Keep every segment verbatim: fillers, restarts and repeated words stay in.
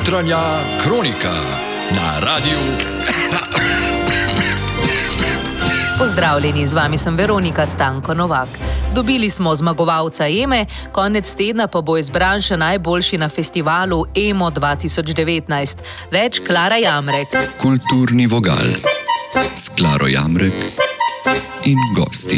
Jutranja kronika na Radiu Ena. Pozdravljeni, z vami sem Veronika Stanko Novak. Dobili smo zmagovalca Eme, konec tedna pa bo izbran še najboljši na festivalu Emo dva tisoč devetnajst. Več Klara Jamrek. Kulturni vogal s Klaro Jamrek in gosti.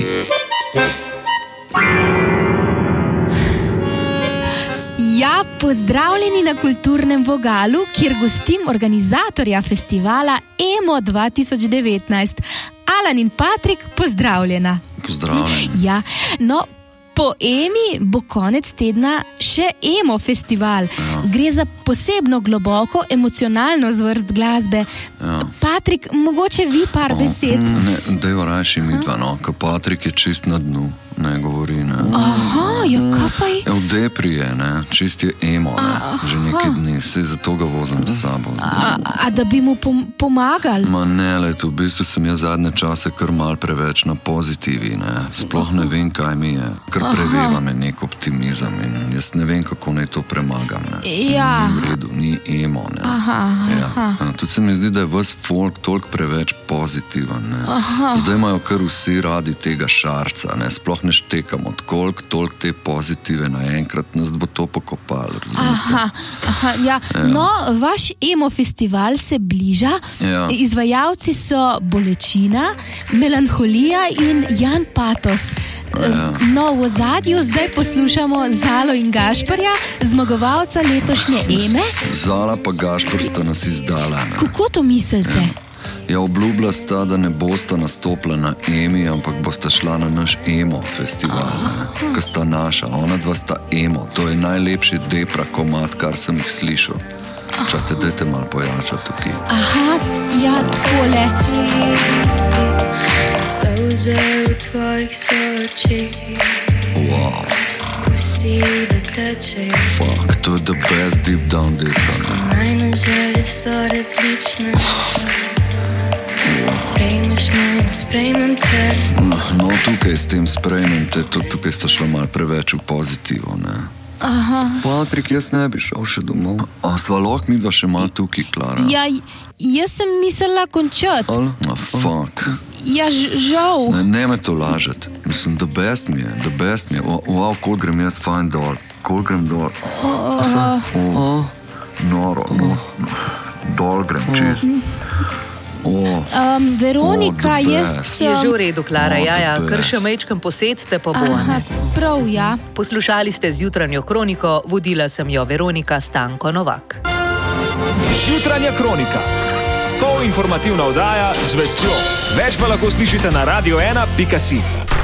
Ja, pozdravljeni na Kulturnem vogalu, kjer gostim organizatorja festivala Emo dva tisoč devetnajst. Alan in Patrik, pozdravljena. Pozdravljeni. Ja, no, po Emi bo konec tedna še Emo festival. Ja. Gre za posebno globoko emocionalno zvrst glasbe. Ja. Patrik, mogoče vi par o, besed? Ne, dajva rajši mi dva, no, ker Patrik je čist na dnu. Ne govori, ne. Aha, ja, kaj pa je? V depri je, ne, čist je emo, ne, že nekaj dni, se zato ga vozim s sabo. A, a da bi mu pom- pomagali? Ma ne, leto, v bistvu sem jaz zadnje čase kar mal preveč na pozitivi, ne, sploh ne vem, kaj mi je, kar preveva me nek optimizem in jaz ne vem, kako naj to premagam, ne. Ja. Ni v redu, ni emo, ne. Aha, aha. Ja. Tudi se mi zdi, da je ves folk toliko preveč pozitiven, ne. Aha. Zdaj imajo kar vsi radi tega šarca, ne, sploh ne štekam od koliko, toliko te pozitive naenkrat, nas bo to pokopalo. Aha, aha, ja. ja. No, vaš Emo festival se bliža. Ja. Izvajalci so Bolečina, Melanholija in Jan Patos. Ja. No, v ozadju zdaj poslušamo Zalo in Gašperja, zmagovalca letošnje Eme. Zala pa Gašper sta nas izdala. Ne? Kako to mislite? Ja. Ja, obljubila sta, da ne bosta nastopila na Emi, ampak bosta šla na naš Emo festival, ki sta naša. Ona dva sta Emo, to je najlepši depra komad, kar sem jih slišal. Čate, dajte malo pojačati tukaj. Aha, ja, takole. Solze v tvojih sočih. Wow. Pusti, da tečejo. Fuck, to je the best deep down depra. Najne želje so različne. Sprejmeš me in sprejmem te. No, tukaj s tem sprejmem te, tukaj sta šla malo preveč v pozitivo, ne. Aha. Patrik, jaz ne bi šel še domov. A sva lahko midva še malo tukaj, Klara? Ja, jaz sem mislila končati. No, fuck. Ja, ž- žal. Ne, ne me to lažet. Mislim, the best mi je, the best mi je. O, wow, koliko grem jaz fajn dol. Koliko grem dol. O, noro, no. Dol grem čist. Oh, um, Veronika, oh, jaz Je že sem... v redu, Klara, Oh, ja, ja, the kar best. še mečkam posedte pa bo. Aha, prav, ja. Poslušali ste Zjutranjo kroniko, vodila sem jo Veronika Stanko Novak. Jutranja kronika. Polinformativna oddaja z vestjo. Več pa lahko slišite na radio ena pika si.